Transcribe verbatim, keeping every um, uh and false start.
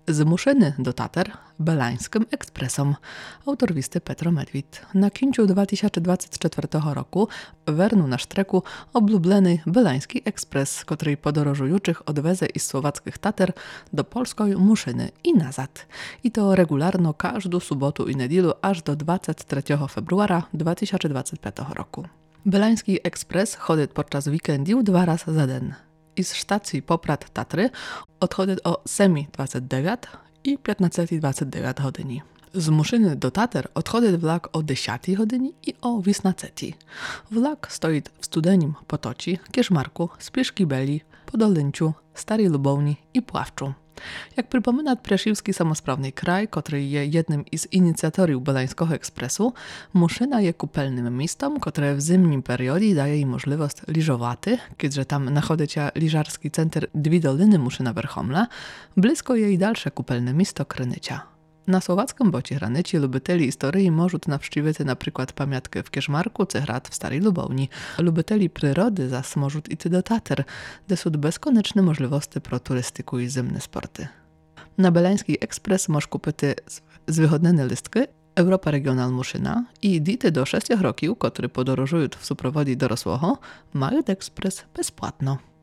Z Muszyny do Tater Belańskim ekspresom. Autor listy Petro Medwid. Na kińcu dwa tysiące dwudziestego czwartego roku wernu na sztreku oblublený Belański ekspres, który podróżujących odweze iz słowackich Tater do polskiej Muszyny i nazad. I to regularno każdą sobotu i niedzielę aż do dwudziestego trzeciego februara dwa tysiące dwudziestego piątego roku. Belański ekspres chodzi podczas weekendu dwa razy za dzień. Із stacji Poprad Tatry odchodzi o ósma dwadzieścia dziewięć i piętnaста dwadzieścia dziewięć godzin. Z Muszyny do Tater odchodzi vlak o dziesiątej godzinie i o osiemnastej. Vlak stoi w Studenim Potoci, Kierzmarku, Spieszki Beli, Podolęciu, Starej Lubowni i Pławczu. Jak przypomina Prešivski samosprawny kraj, który jest jednym z inicjatorów Belańskiego ekspresu, Muszyna jest kupelnym miejscem, które w zimnym periodzie daje jej możliwość liżowaty, kiedy tam znajduje się liżarski center Dwie Doliny Muszyna Werchomla, blisko jej dalsze kupelne miejsce Krynycia. Na słowackim bocie Hranyci lubiteli historii możą nawściwić na przykład pamiątkę w Kierzmarku czy hrad w Starej Lubowni. Lubiteli przyrody zaś możą iść do Tater, gdzie są bezkonieczne możliwości pro turystyku i zimne sporty. Na Belański ekspres możesz kupić zwychodnione listki Europa Regional Muszyna i dity do sześciu roków, które podróżują w suprowodzie dorosłego, mają ekspres bezpłatno.